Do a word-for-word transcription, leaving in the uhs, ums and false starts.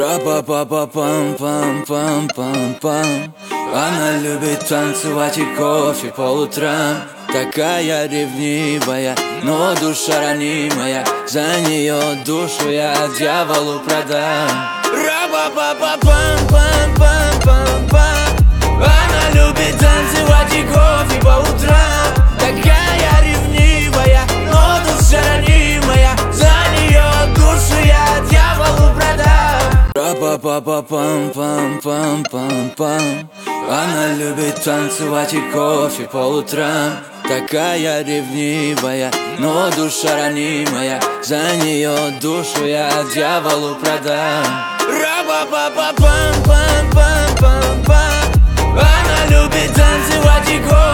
Ра-па-па-па-пам-пам-пам-пам. Она любит танцевать и кофе по утрам. Такая ревнивая, но душа ранимая. За нее душу я дьяволу продам. Ра-па-па-па-пам-пам-пам-пам-пам. Она любит танцевать и кофе по утрам. Такая ревнивая, но душа ранимая. За нее душу я дьяволу продам. Ра-па-па-па-пам-пам-пам-пам-пам. Она любит танцевать и кофе по утрам. Такая ревнивая, но душа ранимая. За нее душу я дьяволу продам. Ра-па-па-па-пам-пам-пам-пам-пам. Она любит танцевать и кофе